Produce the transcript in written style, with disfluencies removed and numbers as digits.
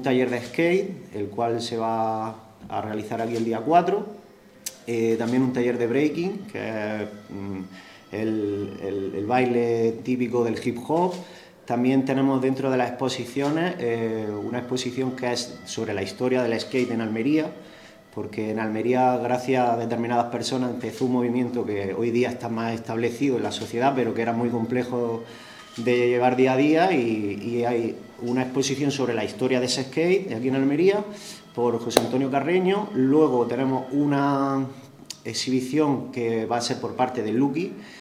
taller de skate, el cual se va a realizar aquí el día 4. También un taller de breaking, que es el baile típico del hip hop. También tenemos dentro de las exposiciones una exposición que es sobre la historia del skate en Almería, porque en Almería, gracias a determinadas personas, empezó un movimiento que hoy día está más establecido en la sociedad, pero que era muy complejo de llevar día a día, y hay una exposición sobre la historia de ese skate aquí en Almería por José Antonio Carreño. Luego tenemos una exhibición que va a ser por parte de Lucky,